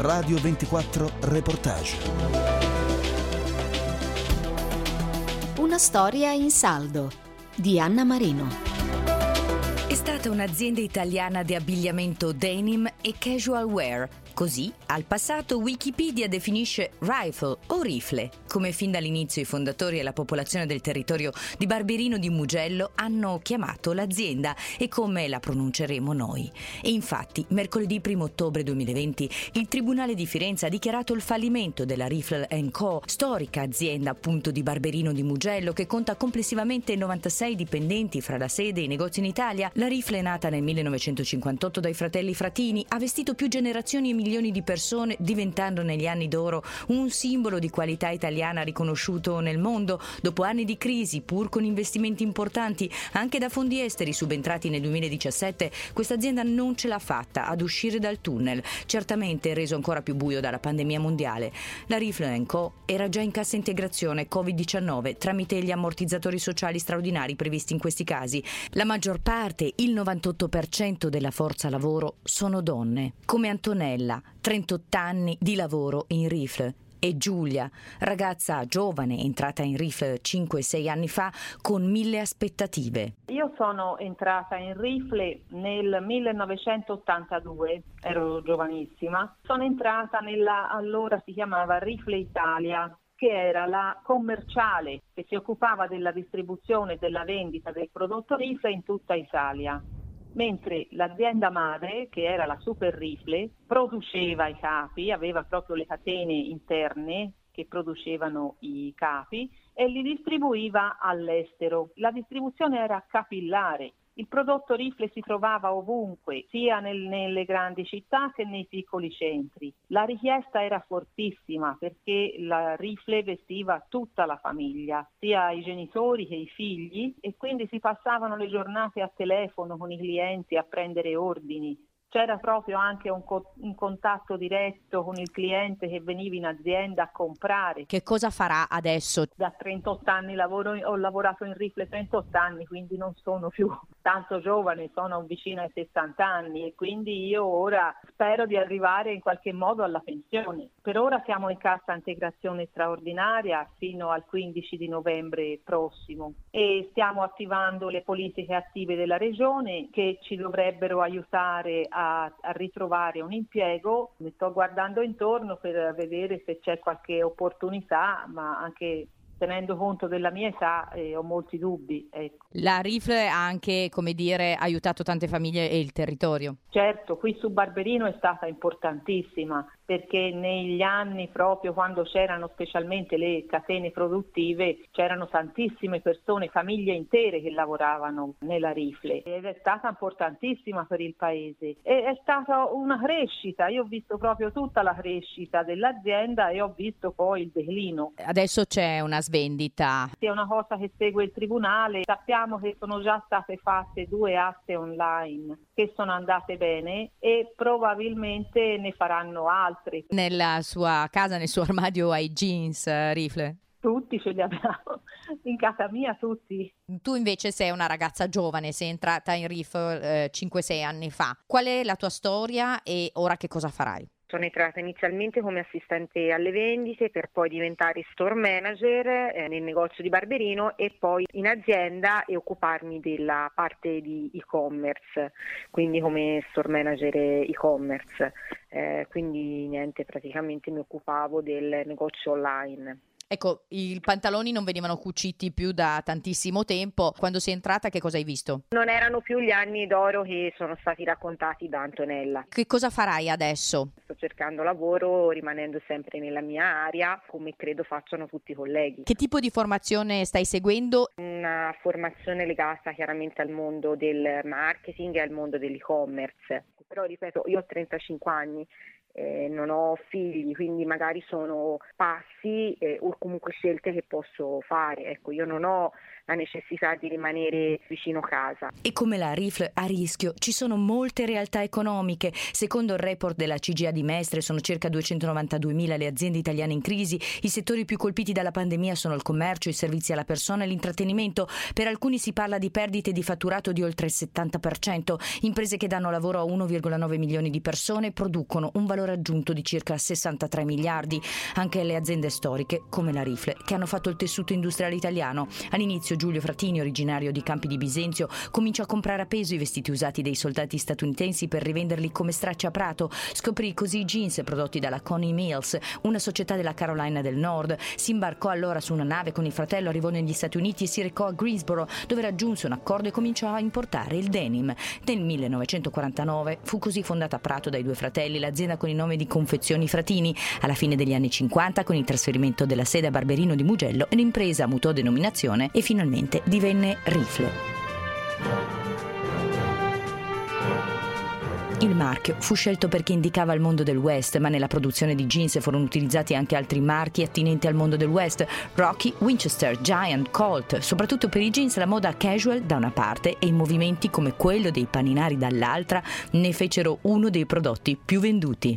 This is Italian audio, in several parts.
Radio 24 Reportage. Una storia in saldo di Anna Marino. È stata un'azienda italiana di abbigliamento denim e casual wear. Così, al passato, Wikipedia definisce rifle o rifle, come fin dall'inizio i fondatori e la popolazione del territorio di Barberino di Mugello hanno chiamato l'azienda e come la pronunceremo noi. E infatti, mercoledì 1 ottobre 2020, il Tribunale di Firenze ha dichiarato il fallimento della Rifle & Co., storica azienda appunto di Barberino di Mugello, che conta complessivamente 96 dipendenti fra la sede e i negozi in Italia. La Rifle, nata nel 1958 dai fratelli Fratini, ha vestito più generazioni e milioni di persone, diventando negli anni d'oro un simbolo di qualità italiana riconosciuto nel mondo. Dopo anni di crisi, pur con investimenti importanti anche da fondi esteri subentrati nel 2017, questa azienda non ce l'ha fatta ad uscire dal tunnel, certamente reso ancora più buio dalla pandemia mondiale. La Rifle & Co. era già in cassa integrazione Covid-19 tramite gli ammortizzatori sociali straordinari previsti in questi casi. La maggior parte, il 98% della forza lavoro, sono donne, come Antonella, 38 anni di lavoro in Rifle, e Giulia, ragazza giovane entrata in Rifle 5-6 anni fa con 1000 aspettative. Io sono entrata in Rifle nel 1982, ero giovanissima. Sono entrata allora si chiamava Rifle Italia, che era la commerciale che si occupava della distribuzione e della vendita del prodotto Rifle in tutta Italia. Mentre l'azienda madre, che era la Super Rifle, produceva i capi, aveva proprio le catene interne che producevano i capi e li distribuiva all'estero. La distribuzione era capillare. Il prodotto Rifle si trovava ovunque, sia nelle grandi città che nei piccoli centri. La richiesta era fortissima perché la Rifle vestiva tutta la famiglia, sia i genitori che i figli, e quindi si passavano le giornate a telefono con i clienti a prendere ordini. C'era proprio anche un contatto diretto con il cliente che veniva in azienda a comprare. Che cosa farà adesso? Da 38 anni ho lavorato in Rifle 38 anni, quindi non sono più tanto giovane, sono vicino ai 60 anni e quindi io ora spero di arrivare in qualche modo alla pensione. Per ora siamo in cassa integrazione straordinaria fino al 15 di novembre prossimo e stiamo attivando le politiche attive della Regione che ci dovrebbero aiutare a ritrovare un impiego. Mi sto guardando intorno per vedere se c'è qualche opportunità, ma anche tenendo conto della mia età ho molti dubbi. Ecco. La Rifle ha anche, come dire, aiutato tante famiglie e il territorio. Certo, qui su Barberino è stata importantissima perché negli anni, proprio quando c'erano specialmente le catene produttive, c'erano tantissime persone, famiglie intere che lavoravano nella Rifle ed è stata importantissima per il paese. E è stata una crescita, io ho visto proprio tutta la crescita dell'azienda e ho visto poi il declino. Adesso c'è una svendita. È una cosa che segue il tribunale, sappiamo che sono già state fatte 2 aste online che sono andate bene e probabilmente ne faranno altre. Nella sua casa, nel suo armadio, hai jeans, Rifle? Tutti ce li abbiamo, in casa mia tutti. Tu invece sei una ragazza giovane, sei entrata in Rifle 5-6 anni fa. Qual è la tua storia e ora che cosa farai? Sono entrata inizialmente come assistente alle vendite per poi diventare store manager nel negozio di Barberino e poi in azienda e occuparmi della parte di e-commerce, quindi come store manager e-commerce. Quindi niente, praticamente mi occupavo del negozio online. Ecco, i pantaloni non venivano cuciti più da tantissimo tempo. Quando sei entrata, che cosa hai visto? Non erano più gli anni d'oro che sono stati raccontati da Antonella. Che cosa farai adesso? Sto cercando lavoro rimanendo sempre nella mia area, come credo facciano tutti i colleghi. Che tipo di formazione stai seguendo? Una formazione legata chiaramente al mondo del marketing e al mondo dell'e-commerce. Però ripeto, io ho 35 anni. Non ho figli, quindi magari sono passi o comunque scelte che posso fare. Ecco, io non ho la necessità di rimanere vicino casa. E come la Rifle a rischio ci sono molte realtà economiche. Secondo il report della CGIA di Mestre sono circa 292.000 le aziende italiane in crisi. I settori più colpiti dalla pandemia sono il commercio, i servizi alla persona e l'intrattenimento. Per alcuni si parla di perdite di fatturato di oltre il 70%. Imprese che danno lavoro a 1,9 milioni di persone producono un valore aggiunto di circa 63 miliardi. Anche le aziende storiche, come la Rifle, che hanno fatto il tessuto industriale italiano. All'inizio Giulio Fratini, originario di Campi di Bisenzio, cominciò a comprare a peso i vestiti usati dei soldati statunitensi per rivenderli come stracci a prato. Scoprì così i jeans prodotti dalla Connie Mills, una società della Carolina del Nord. Si imbarcò allora su una nave con il fratello, arrivò negli Stati Uniti e si recò a Greensboro, dove raggiunse un accordo e cominciò a importare il denim. Nel 1949 fu così fondata a Prato dai due fratelli, l'azienda con il nome di Confezioni Fratini. Alla fine degli anni 50, con il trasferimento della sede a Barberino di Mugello, l'impresa mutò denominazione e finalmente divenne Rifle. Il marchio fu scelto perché indicava il mondo del West, ma nella produzione di jeans furono utilizzati anche altri marchi attinenti al mondo del West: Rocky, Winchester, Giant, Colt. Soprattutto per i jeans la moda casual da una parte e i movimenti come quello dei paninari dall'altra ne fecero uno dei prodotti più venduti.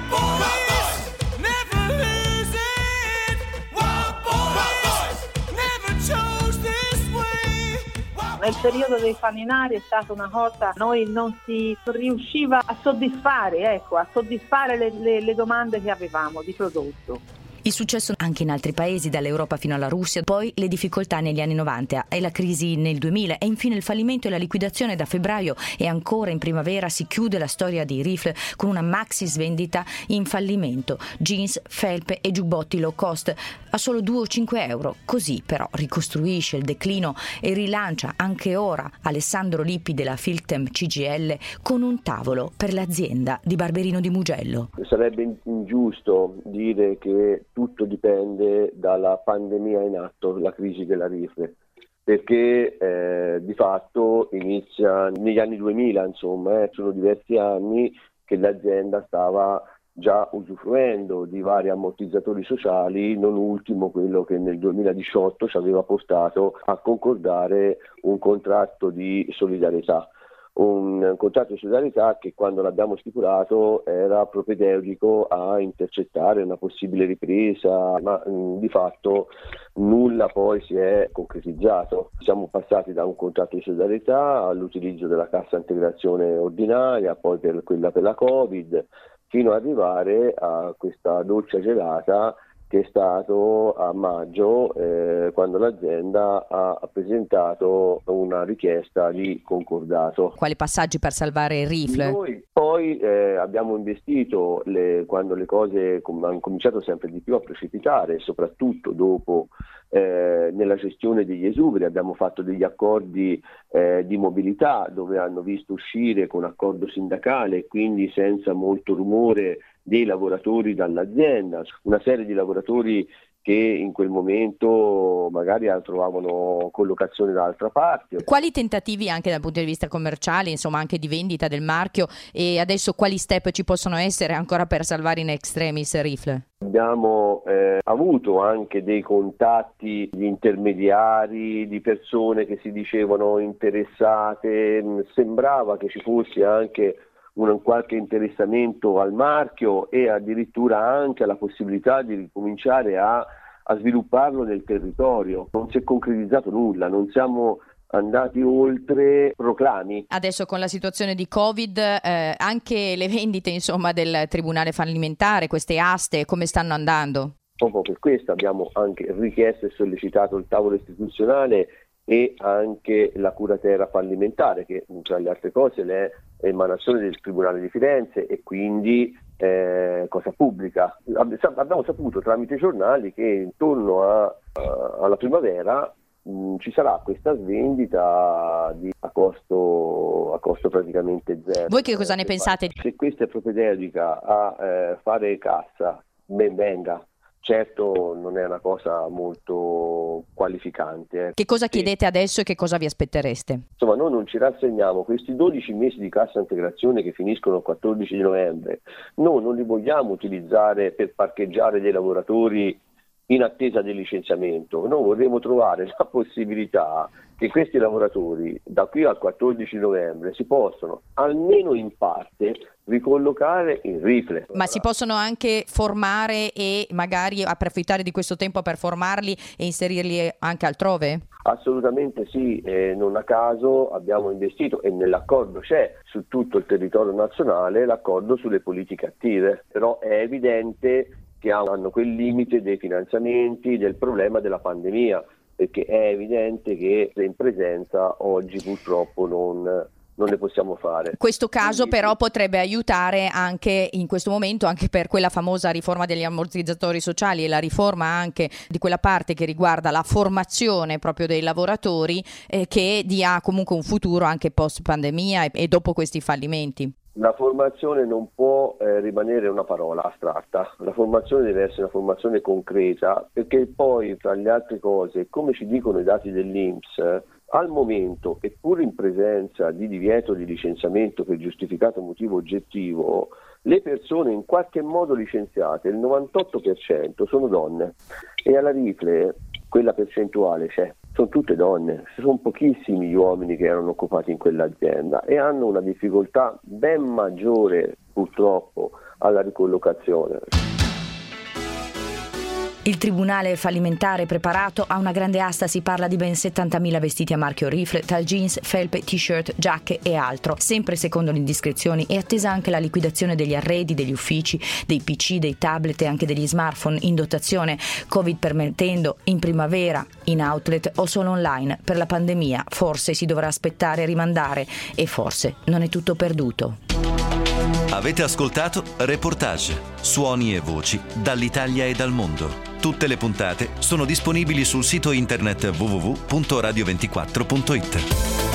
Nel periodo dei paninari è stata una cosa, noi non si riusciva a soddisfare le domande che avevamo di prodotto. Il successo anche in altri paesi, dall'Europa fino alla Russia, poi le difficoltà negli anni 90 e la crisi nel 2000 e infine il fallimento e la liquidazione. Da febbraio e ancora in primavera si chiude la storia di Rifle con una maxi svendita in fallimento. Jeans, felpe e giubbotti low cost a solo 2 o 5 euro. Così però ricostruisce il declino e rilancia anche ora Alessandro Lippi della Filtem CGIL con un tavolo per l'azienda di Barberino di Mugello. Sarebbe ingiusto dire che tutto dipende dalla pandemia in atto, la crisi della Rifle, perché di fatto inizia negli anni 2000, sono diversi anni che l'azienda stava già usufruendo di vari ammortizzatori sociali, non ultimo quello che nel 2018 ci aveva portato a concordare un contratto di solidarietà. Un contratto di solidarietà che quando l'abbiamo stipulato era propedeutico a intercettare una possibile ripresa, ma di fatto nulla poi si è concretizzato. Siamo passati da un contratto di solidarietà all'utilizzo della cassa integrazione ordinaria, poi per quella per la Covid, fino ad arrivare a questa doccia gelata che è stato a maggio, quando l'azienda ha presentato una richiesta di concordato. Quali passaggi per salvare Rifle? Noi poi abbiamo investito, quando le cose hanno cominciato sempre di più a precipitare, soprattutto dopo nella gestione degli esuberi. Abbiamo fatto degli accordi di mobilità dove hanno visto uscire con accordo sindacale e quindi senza molto rumore dei lavoratori dall'azienda, una serie di lavoratori che in quel momento magari trovavano collocazione da altra parte. Quali tentativi anche dal punto di vista commerciale, insomma anche di vendita del marchio, e adesso quali step ci possono essere ancora per salvare in extremis Rifle? Abbiamo avuto anche dei contatti di intermediari, di persone che si dicevano interessate, sembrava che ci fosse anche un qualche interessamento al marchio e addirittura anche alla possibilità di ricominciare a svilupparlo nel territorio. Non si è concretizzato nulla, non siamo andati oltre proclami. Adesso con la situazione di Covid anche le vendite del Tribunale fallimentare, queste aste, come stanno andando? Proprio per questo abbiamo anche richiesto e sollecitato il tavolo istituzionale e anche la curatela fallimentare, che tra le altre cose è emanazione del Tribunale di Firenze e quindi cosa pubblica. Abbiamo saputo tramite i giornali che intorno alla primavera ci sarà questa svendita a costo praticamente zero. Voi che cosa ne pensate? Se questa è propedeutica a fare cassa, ben venga. Certo non è una cosa molto qualificante. Che cosa chiedete adesso e che cosa vi aspettereste? Insomma, noi non ci rassegniamo. Questi 12 mesi di cassa integrazione che finiscono il 14 di novembre, noi non li vogliamo utilizzare per parcheggiare dei lavoratori in attesa del licenziamento. Noi vorremmo trovare la possibilità che questi lavoratori da qui al 14 novembre si possono almeno in parte ricollocare in Rifle. Ma si possono anche formare e magari approfittare di questo tempo per formarli e inserirli anche altrove? Assolutamente sì, non a caso abbiamo investito, e nell'accordo c'è su tutto il territorio nazionale l'accordo sulle politiche attive, però è evidente che hanno quel limite dei finanziamenti, del problema della pandemia, perché è evidente che in presenza oggi purtroppo non le possiamo fare. Questo caso però potrebbe aiutare anche in questo momento, anche per quella famosa riforma degli ammortizzatori sociali e la riforma anche di quella parte che riguarda la formazione proprio dei lavoratori, che dia comunque un futuro anche post pandemia e dopo questi fallimenti. La formazione non può rimanere una parola astratta, la formazione deve essere una formazione concreta, perché poi tra le altre cose, come ci dicono i dati dell'INPS, al momento, eppur in presenza di divieto di licenziamento per giustificato motivo oggettivo, le persone in qualche modo licenziate, il 98% sono donne, e alla Rifle quella percentuale c'è. Sono tutte donne, sono pochissimi gli uomini che erano occupati in quell'azienda e hanno una difficoltà ben maggiore purtroppo alla ricollocazione. Il tribunale fallimentare preparato a una grande asta, si parla di ben 70.000 vestiti a marchio Rifle, tra jeans, felpe, t-shirt, giacche e altro. Sempre secondo le indiscrezioni è attesa anche la liquidazione degli arredi, degli uffici, dei PC, dei tablet e anche degli smartphone in dotazione, Covid permettendo, in primavera, in outlet o solo online. Per la pandemia forse si dovrà aspettare e rimandare, e forse non è tutto perduto. Avete ascoltato Reportage, suoni e voci dall'Italia e dal mondo. Tutte le puntate sono disponibili sul sito internet www.radio24.it.